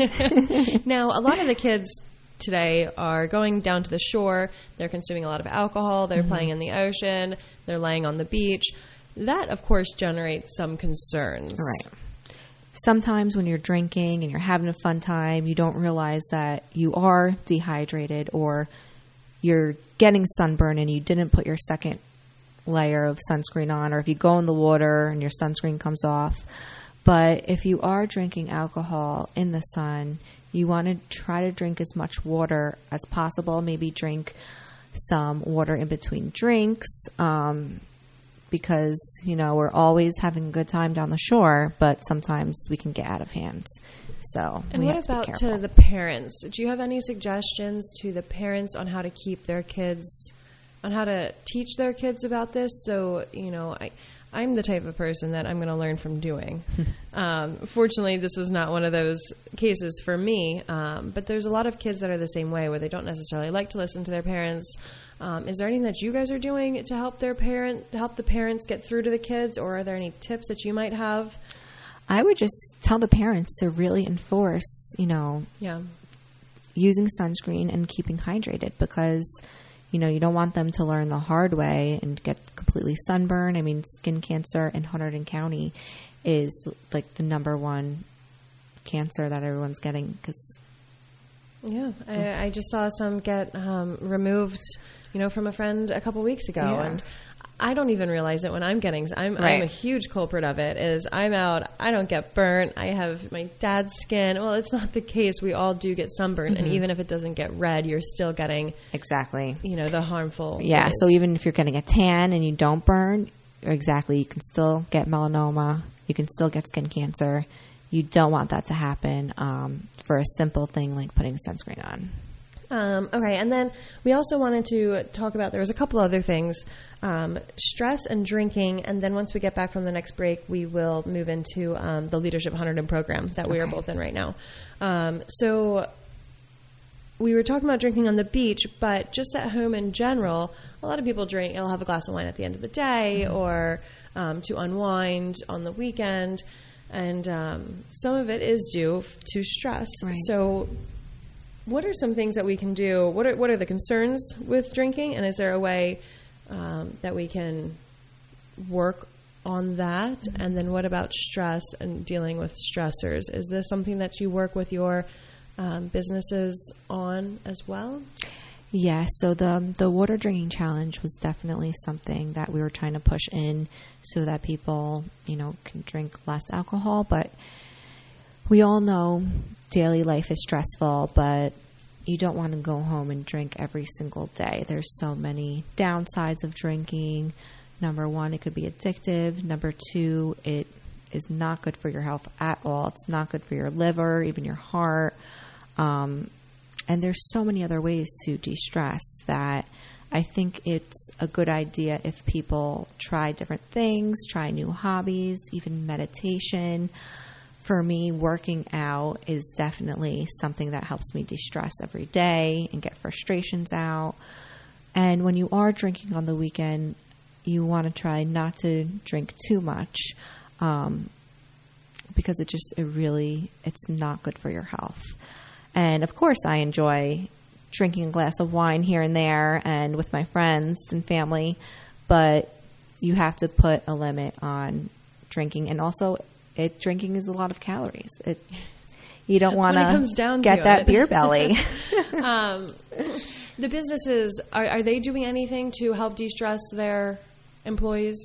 beach. Now, a lot of the kids today are going down to the shore. They're consuming a lot of alcohol. They're mm-hmm. playing in the ocean. They're laying on the beach. That, of course, generates some concerns. Right. Sometimes when you're drinking and you're having a fun time, you don't realize that you are dehydrated or you're getting sunburn and you didn't put your second layer of sunscreen on, or if you go in the water and your sunscreen comes off. But if you are drinking alcohol in the sun, you want to try to drink as much water as possible. Maybe drink some water in between drinks, um, because, you know, we're always having a good time down the shore, but sometimes we can get out of hand. So, and we what have to be about careful. to the parents? Do you have any suggestions to the parents on how to keep their kids, on how to teach their kids about this? So, you know, I... I'm the type of person that I'm going to learn from doing. um, fortunately, this was not one of those cases for me, um, but there's a lot of kids that are the same way, where they don't necessarily like to listen to their parents. Um, is there anything that you guys are doing to help their parent, help the parents get through to the kids, or are there any tips that you might have? I would just tell the parents to really enforce, you know, yeah. using sunscreen and keeping hydrated, because you know, you don't want them to learn the hard way and get completely sunburned. I mean, skin cancer in Hunterdon County is like the number one cancer that everyone's getting. Cause, yeah, I, I just saw some get um, removed, you know, from a friend a couple weeks ago. Yeah. And I don't even realize it when I'm getting, I'm, right. I'm a huge culprit of it, is I'm out, I don't get burnt, I have my dad's skin. Well, it's not the case. We all do get sunburned, mm-hmm. and even if it doesn't get red, you're still getting, exactly, you know, the harmful. Yeah, rays. so even if you're getting a tan and you don't burn, exactly, you can still get melanoma, you can still get skin cancer. You don't want that to happen um, for a simple thing like putting sunscreen on. Um, okay, and then we also wanted to talk about, there was a couple other things, um, stress and drinking, and then once we get back from the next break, we will move into um, the Leadership Hunterdon program that we okay. are both in right now. Um, so we were talking about drinking on the beach, but just at home in general, a lot of people drink, they'll have a glass of wine at the end of the day, mm-hmm. or um, to unwind on the weekend, and um, some of it is due to stress. Right. So what are some things that we can do? What are what are the concerns with drinking, and is there a way um, that we can work on that? Mm-hmm. And then what about stress and dealing with stressors? Is this something that you work with your um, businesses on as well? Yeah, so the the water drinking challenge was definitely something that we were trying to push in so that people, you know, can drink less alcohol. But we all know daily life is stressful, but you don't want to go home and drink every single day. There's so many downsides of drinking. Number one, it could be addictive. Number two, it is not good for your health at all. It's not good for your liver, even your heart. Um, and there's so many other ways to de-stress that I think it's a good idea if people try different things, try new hobbies, even meditation. For me, working out is definitely something that helps me de-stress every day and get frustrations out. And when you are drinking on the weekend, you want to try not to drink too much, um, because it just, it really, it's not good for your health. And of course, I enjoy drinking a glass of wine here and there and with my friends and family, but you have to put a limit on drinking. And also, it drinking is a lot of calories. It, you don't want to get that it. beer belly. um, the businesses, are, are they doing anything to help de-stress their employees?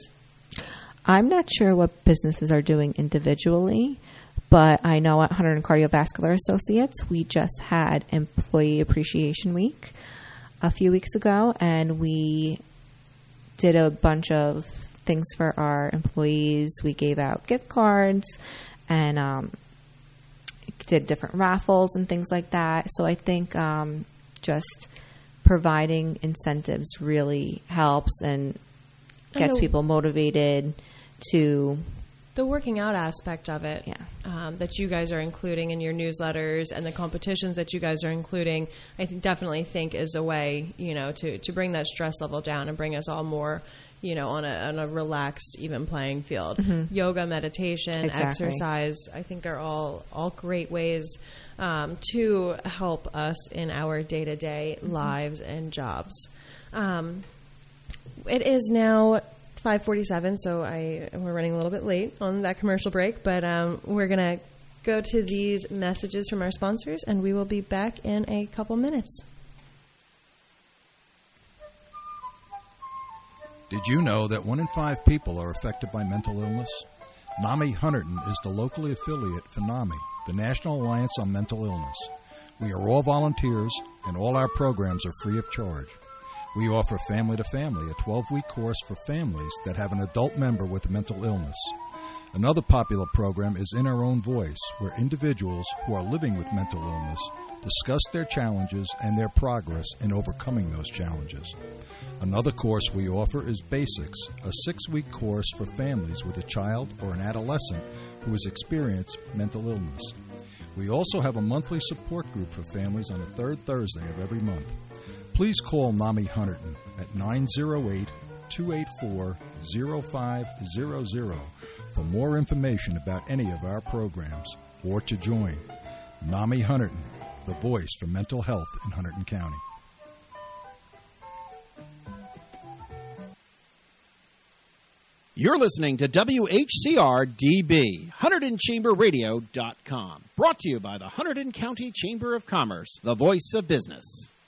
I'm not sure what businesses are doing individually, but I know at Hunterdon Cardiovascular Associates, we just had Employee Appreciation Week a few weeks ago, and we did a bunch of things for our employees. We gave out gift cards and um, did different raffles and things like that. So I think um, just providing incentives really helps and gets the, people motivated to... The working out aspect of it, yeah. um, that you guys are including in your newsletters and the competitions that you guys are including, I think, definitely think is a way, you know, to, to bring that stress level down and bring us all more, you know, on a, on a relaxed, even playing field. Mm-hmm. Yoga, meditation, exactly. exercise, I think are all, all great ways um, to help us in our day-to-day mm-hmm. lives and jobs. Um, it is now five forty-seven, so I we're running a little bit late on that commercial break, but um, we're going to go to these messages from our sponsors, and we will be back in a couple minutes. Did you know that one in five people are affected by mental illness? NAMI Hunterdon is the locally affiliate for NAMI, the National Alliance on Mental Illness. We are all volunteers, and all our programs are free of charge. We offer Family to Family, a twelve-week course for families that have an adult member with mental illness. Another popular program is In Our Own Voice, where individuals who are living with mental illness discuss their challenges and their progress in overcoming those challenges. Another course we offer is Basics, a six-week course for families with a child or an adolescent who has experienced mental illness. We also have a monthly support group for families on the third Thursday of every month. Please call NAMI Hunterdon at nine oh eight, two eight four, oh five hundred for more information about any of our programs or to join. NAMI Hunterdon, the voice for mental health in Hunterdon County. You're listening to W H C R D B, Hunterdon Chamber Radio dot com. Brought to you by the Hunterdon County Chamber of Commerce, the voice of business.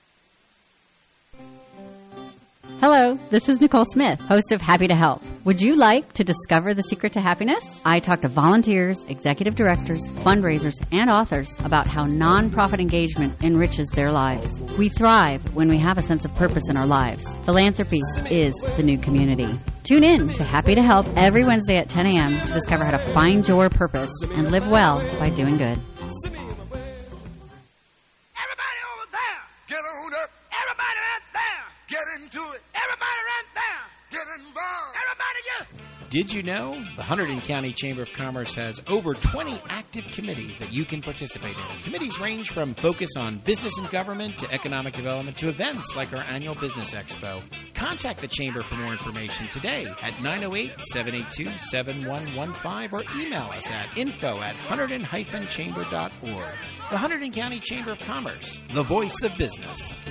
Hello, this is Nicole Smith, host of Happy to Help. Would you like to discover the secret to happiness? I talk to volunteers, executive directors, fundraisers, and authors about how nonprofit engagement enriches their lives. We thrive when we have a sense of purpose in our lives. Philanthropy is the new community. Tune in to Happy to Help every Wednesday at ten a.m. to discover how to find your purpose and live well by doing good. Did you know the Hunterdon County Chamber of Commerce has over twenty active committees that you can participate in? Committees range from focus on business and government to economic development to events like our annual Business Expo. Contact the Chamber for more information today at nine oh eight, seven eight two, seven one one five or email us at info at hunterdon dash chamber dot org. The Hunterdon County Chamber of Commerce, the voice of business.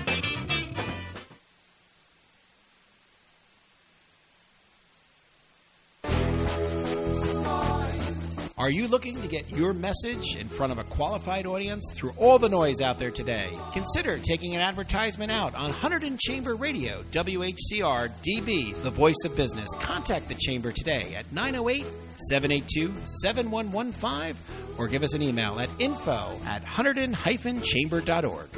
Are you looking to get your message in front of a qualified audience through all the noise out there today? Consider taking an advertisement out on Hunterdon Chamber Radio, W H C R D B, the voice of business. Contact the Chamber today at nine oh eight, seven eight two, seven one one five or give us an email at info at hunterdon dash chamber dot org.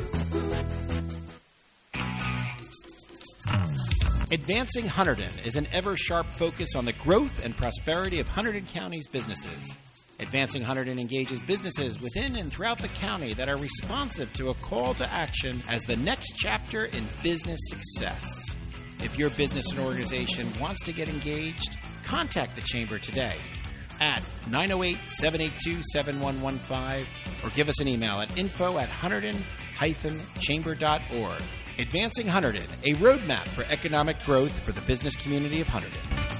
Advancing Hunterdon is an ever-sharp focus on the growth and prosperity of Hunterdon County's businesses. Advancing Hunterdon engages businesses within and throughout the county that are responsive to a call to action as the next chapter in business success. If your business and organization wants to get engaged, contact the Chamber today at nine oh eight, seven eight two, seven one one five or give us an email at info at hunterdon dash chamber dot org. Advancing Hunterdon, a roadmap for economic growth for the business community of Hunterdon.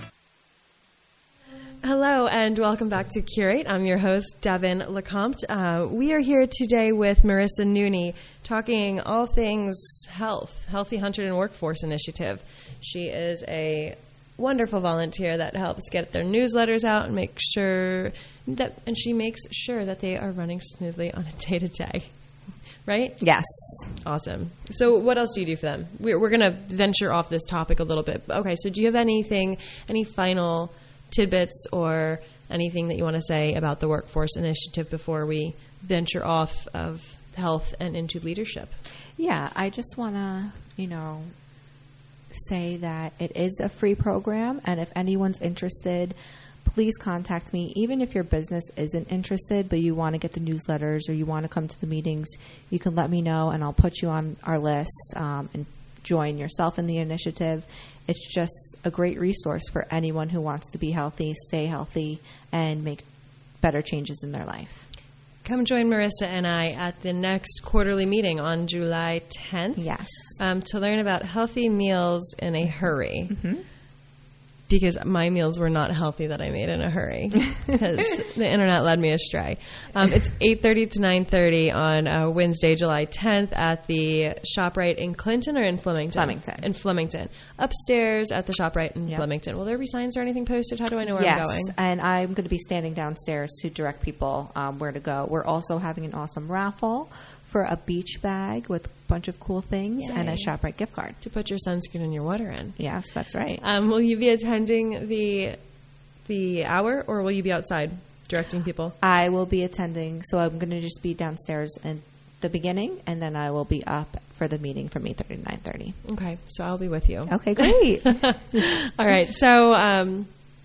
Hello and welcome back to Curate. I'm your host, Devin Lecomte. Uh, we are here today with Marissa Nooney talking all things health, Healthy Hunterdon Workforce Initiative. She is a wonderful volunteer that helps get their newsletters out and make sure that, and she makes sure that they are running smoothly on a day-to-day. Right? Yes. Awesome. So what else do you do for them? We're, we're going to venture off this topic a little bit. Okay, so do you have anything, any final tidbits or anything that you want to say about the Workforce Initiative before we venture off of health and into leadership? Yeah, I just want to, you know, say that it is a free program, and if anyone's interested, please contact me. Even if your business isn't interested, but you want to get the newsletters or you want to come to the meetings, you can let me know, and I'll put you on our list um, and join yourself in the initiative. It's just a great resource for anyone who wants to be healthy, stay healthy, and make better changes in their life. Come join Marissa and I at the next quarterly meeting on July tenth. Yes. Um, to learn about healthy meals in a hurry. Mm-hmm. Because my meals were not healthy that I made in a hurry. Because the internet led me astray. Um, it's eight thirty to nine thirty on uh, Wednesday, July tenth at the ShopRite in Clinton or in Flemington? Flemington. In Flemington. Upstairs at the ShopRite in Yep. Flemington. Will there be signs or anything posted? How do I know where yes, I'm going? and I'm going to be standing downstairs to direct people um, where to go. We're also having an awesome raffle for a beach bag with a bunch of cool things Yay. and a ShopRite gift card. To put your sunscreen and your water in. Yes, that's right. Um, will you be attending the the hour, or will you be outside directing people? I will be attending, so I'm going to just be downstairs in the beginning, and then I will be up for the meeting from eight thirty to nine thirty. Okay, so I'll be with you. Okay, great. All right, so um,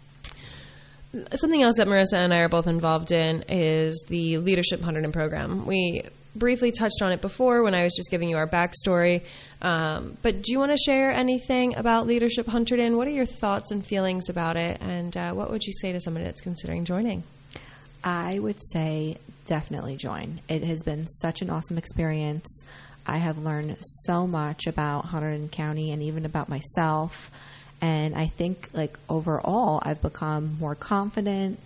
something else that Marissa and I are both involved in is the Leadership one hundred program. We briefly touched on it before when I was just giving you our backstory, um, but do you want to share anything about Leadership one hundred? What are your thoughts and feelings about it, and uh, what would you say to somebody that's considering joining? I would say definitely join. It has been such an awesome experience. I have learned so much about Hunterdon County and even about myself. And I think, like, overall, I've become more confident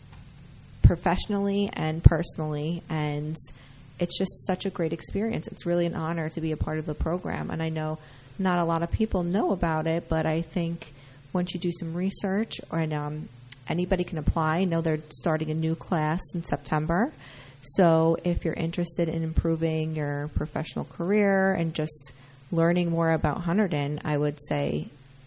professionally and personally. And it's just such a great experience. It's really an honor to be a part of the program. And I know not a lot of people know about it, but I think once you do some research, or um, anybody can apply. I know they're starting a new class in September. So if you're interested in improving your professional career and just learning more about Hunterdon, I would say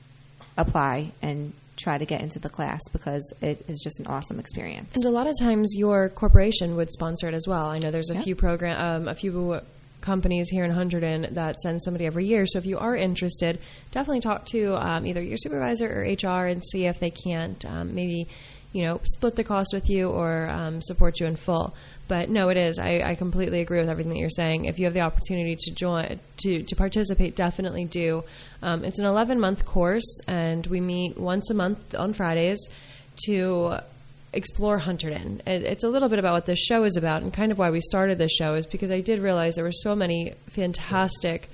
apply and try to get into the class, because it is just an awesome experience. And a lot of times your corporation would sponsor it as well. I know there's a Yep. few program, um, a few companies here in Hunterdon that send somebody every year. So if you are interested, definitely talk to um, either your supervisor or H R and see if they can't um, maybe, you know, split the cost with you or um, support you in full. But no, it is. I, I completely agree with everything that you're saying. If you have the opportunity to join, to, to participate, definitely do. Um, it's an eleven-month course, and we meet once a month on Fridays to explore Hunterdon. It, it's a little bit about what this show is about, and kind of why we started this show is because I did realize there were so many fantastic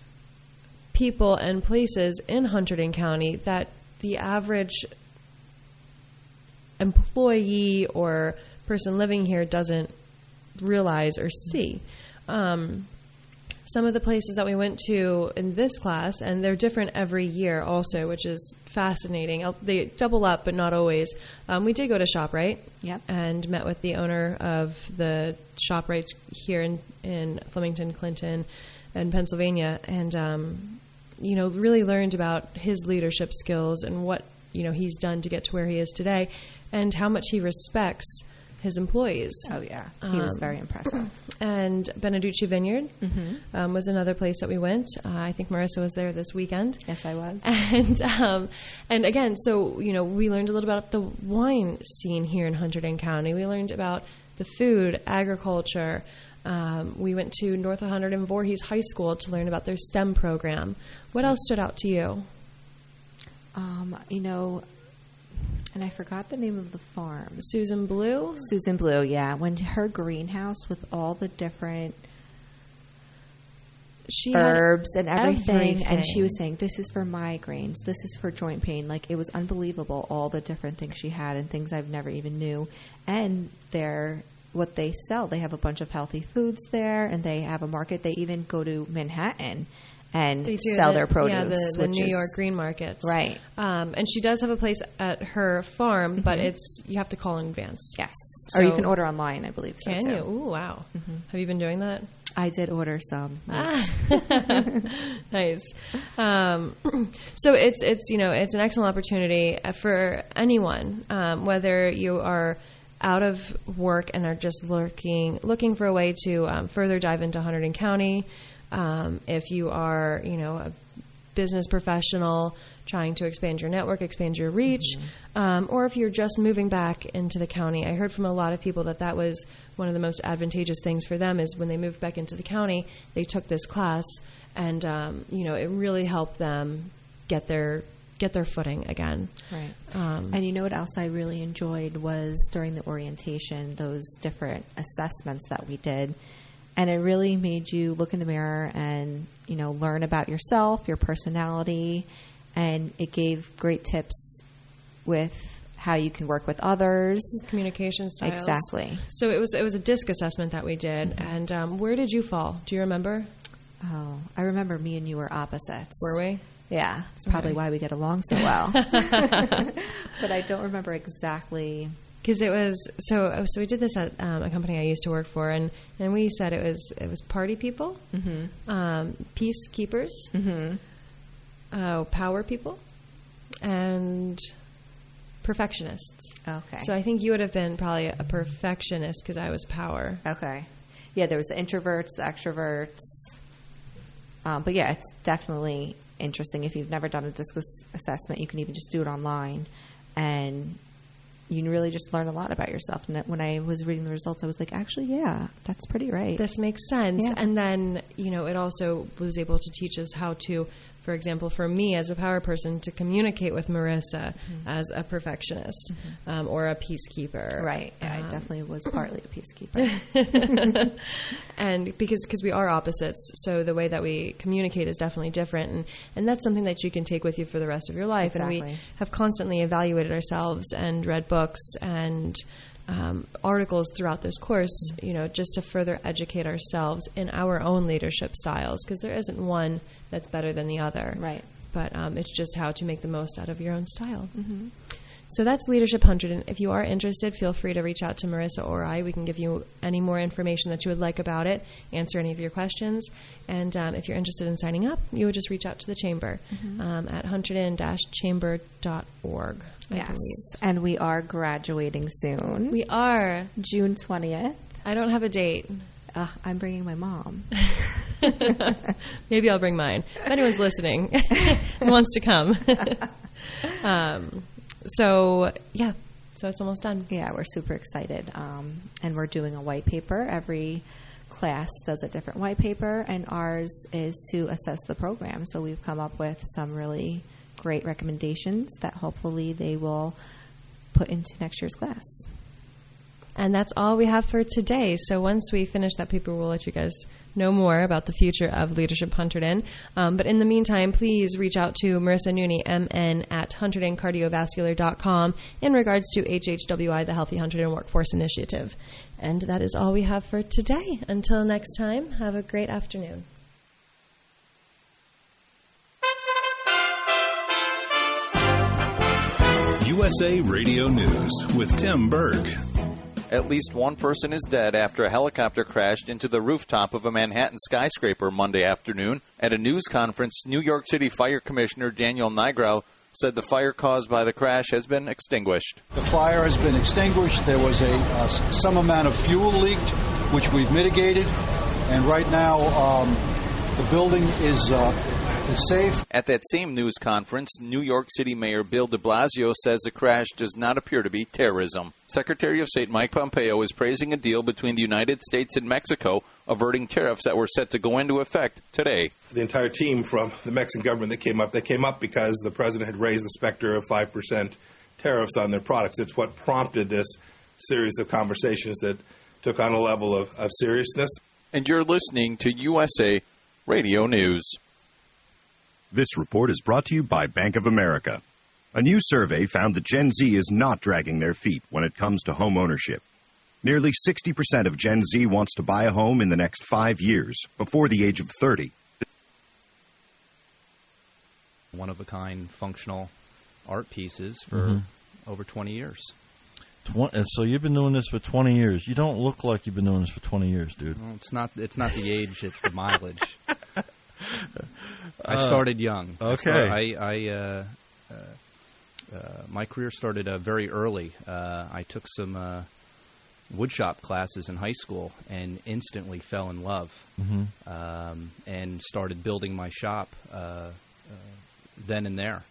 people and places in Hunterdon County that the average employee or person living here doesn't realize or see. Um, some of the places that we went to in this class, and they're different every year also, which is fascinating. They double up, but not always. Um, we did go to ShopRite Yep. and met with the owner of the ShopRites here in, in Flemington, Clinton, and Pennsylvania, and um, you know, really learned about his leadership skills and what, you know, he's done to get to where he is today, and how much he respects his employees. Oh, yeah. He was Um, very impressive. And Beneducci Vineyard Mhm. um, was another place that we went. Uh, I think Marissa was there this weekend. Yes, I was. And um, and again, so, you know, we learned a little about the wine scene here in Hunterdon County. We learned about the food, agriculture. Um, we went to North one hundred and Voorhees High School to learn about their STEM program. What else stood out to you? Um, you know, and I forgot the name of the farm. Susan Blue? Susan Blue, yeah. When her greenhouse with all the different She had herbs and everything, everything. and she was saying, this is for migraines, this is for joint pain. Like, it was unbelievable, all the different things she had and things I've never even knew. And they're, what they sell, they have a bunch of healthy foods there, and they have a market. They even go to Manhattan and They do sell the- their produce. Yeah, the, the which New is- York green markets. Right. Um, and she does have a place at her farm, but Mhm. it's you have to call in advance. Yes. Or you So- can order online, I believe. So Can too. you? Ooh, wow. Mhm. Have you been doing that? I did order some. Ah. Nice. Um, so it's it's you know it's an excellent opportunity for anyone, um, whether you are out of work and are just looking looking for a way to um, further dive into Hunterdon County. Um, if you are you know a business professional trying to expand your network, expand your reach, mm-hmm. um, or if you're just moving back into the county. I heard from a lot of people that that was one of the most advantageous things for them is when they moved back into the county, they took this class, and um, you know, it really helped them get their get their footing again. Right. Um, and you know what else I really enjoyed was during the orientation, those different assessments that we did. And it really made you look in the mirror and, you know, learn about yourself, your personality, and it gave great tips with how you can work with others. Communication styles. Exactly. So it was it was a DISC assessment that we did. Mm-hmm. And um, where did you fall? Do you remember? Oh, I remember me and you were opposites. Were we? Yeah. That's probably okay. why we get along so well. But I don't remember exactly. Because it was so. So we did this at um, a company I used to work for, and, and we said it was it was party people, mm-hmm. um, peacekeepers, mm-hmm. uh, power people, and perfectionists. Okay. So I think you would have been probably a perfectionist because I was power. Okay. Yeah, there was the introverts, the extroverts. Um, but yeah, it's definitely interesting. If you've never done a DISC assessment, you can even just do it online, and you really just learn a lot about yourself. And when I was reading the results, I was like, actually, yeah, that's pretty right. This makes sense. Yeah. And then, you know, it also was able to teach us how to, for example, for me as a power person, to communicate with Marissa mm-hmm. as a perfectionist mm-hmm. um, or a peacekeeper. Right. Yeah, um, I definitely was partly a peacekeeper. And because cause we are opposites, so the way that we communicate is definitely different. And, and that's something that you can take with you for the rest of your life. Exactly. And we have constantly evaluated ourselves and read books and Um, articles throughout this course, you know, just to further educate ourselves in our own leadership styles, because there isn't one that's better than the other. Right. But um, it's just how to make the most out of your own style. Mm-hmm. So that's Leadership one hundred. And if you are interested, feel free to reach out to Marissa or I. We can give you any more information that you would like about it, answer any of your questions. And um, if you're interested in signing up, you would just reach out to the Chamber mm-hmm. um, at hunterdon dash chamber dot org. Yes, and we are graduating soon. We are. June twentieth. I don't have a date. Uh, I'm bringing my mom. Maybe I'll bring mine. If anyone's listening and wants to come. um, so, yeah. So it's almost done. Yeah, we're super excited. Um, and we're doing a white paper. Every class does a different white paper, and ours is to assess the program. So we've come up with some really great recommendations that hopefully they will put into next year's class. And that's all we have for today. So once we finish that paper, we'll let you guys know more about the future of Leadership one hundred. Um, but in the meantime, please reach out to Marissa Nooney, M N, at hunterdon cardiovascular dot com in regards to H H W I, the Healthy Hunterdon Workforce Initiative. And that is all we have for today. Until next time, have a great afternoon. U S A Radio News with Tim Berg. At least one person is dead after a helicopter crashed into the rooftop of a Manhattan skyscraper Monday afternoon. At a news conference, New York City Fire Commissioner Daniel Nigrow said the fire caused by the crash has been extinguished. The fire has been extinguished. There was a uh, some amount of fuel leaked, which we've mitigated. And right now, um, the building is... Uh, safe. At that same news conference, New York City Mayor Bill de Blasio says the crash does not appear to be terrorism. Secretary of State Mike Pompeo is praising a deal between the United States and Mexico averting tariffs that were set to go into effect today. The entire team from the Mexican government that came up, they came up because the president had raised the specter of five percent tariffs on their products. It's what prompted this series of conversations that took on a level of, of seriousness. And you're listening to U S A Radio News. This report is brought to you by Bank of America. A new survey found that Gen Z is not dragging their feet when it comes to home ownership. Nearly sixty percent of Gen Z wants to buy a home in the next five years, before the age of thirty. One-of-a-kind functional art pieces for Mm-hmm. over twenty years. Tw- so you've been doing this for twenty years. You don't look like you've been doing this for twenty years, dude. Well, it's not. It's not the age. It's the mileage. I started young. Okay. I, I uh, uh, uh, my career started uh, very early. Uh, I took some uh, woodshop classes in high school and instantly fell in love, Mm-hmm. um, and started building my shop uh, then and there.